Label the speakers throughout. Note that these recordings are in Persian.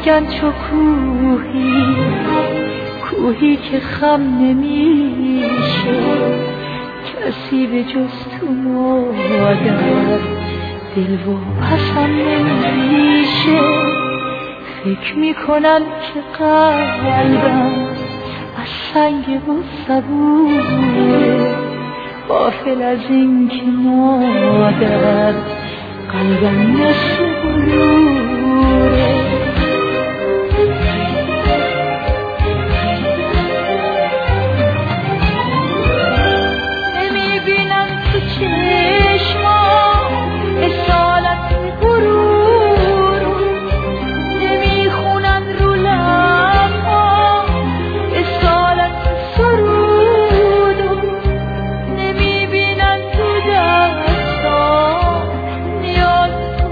Speaker 1: میگن چو کوهی که خم نمیشه، کسی به جز تو مادر دل و پسم نمیشه. فکر میکنم که قلبم از سنگ و صبوره، غافل از این که مادر قلبم مثل بلوره. نمیبینم تو چشمام اصالت غرور، نمیخونم رو لبام اصالت سرود، نمیبینم تو دستام نیاز تو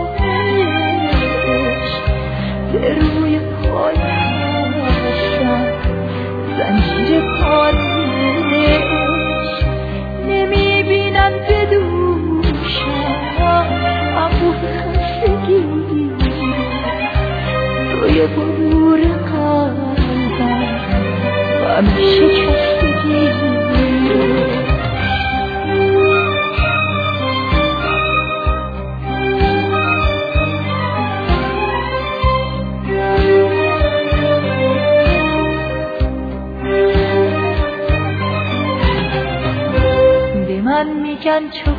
Speaker 1: عشق. به روی پای هستم زنجیر پارش، نمیبینم به دوشم انبوه خستگی، روی بور قلبم غم شکستگی. من میگن چو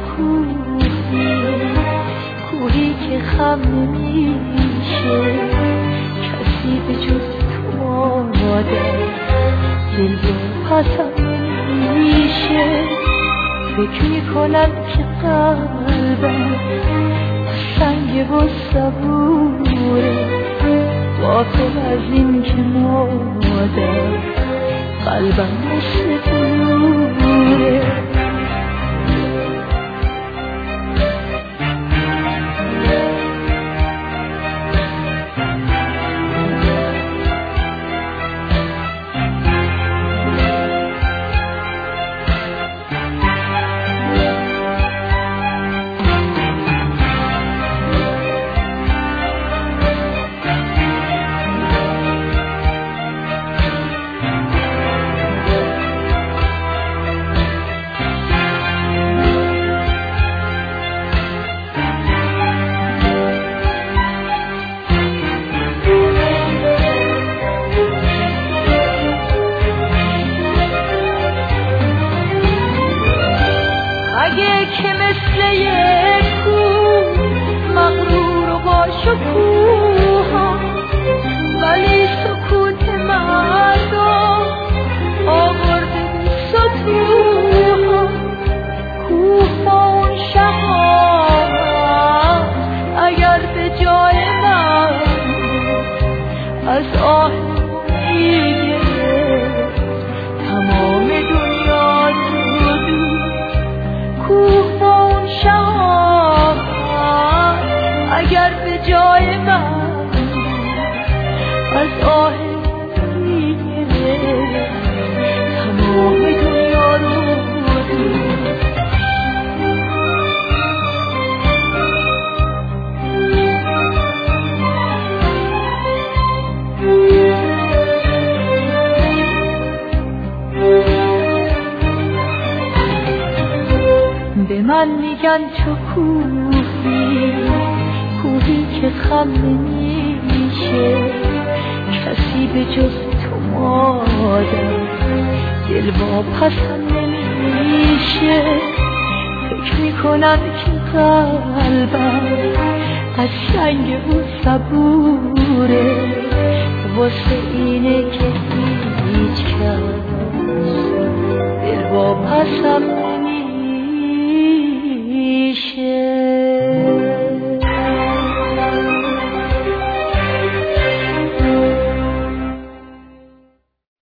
Speaker 1: کوهی که خم نمیشه، کسی به جز تو مادر دل و پسم نمیشه. فکر میکنم که قلبم سنگ و صبوره، غافل از این که مادر قلبم مثل بلوره. اگه که مثل یک کوه مغرور و با شکوه، ولی سکوت مردم آورده به سطوح. کوه با اون شهامت اگر به جای من از آه میگه تمام دنیا کوه با اون شهامت اگر به جای من از آه میگیره تمام دنیا رو به من میگن چو کوهی که خم نمیشه، کسی به جز تو مادر دل با پسم نمیشه. فکر میکنم که قلبم از سنگ و صبوره، واسه اینه که هیچ کس دل با پسم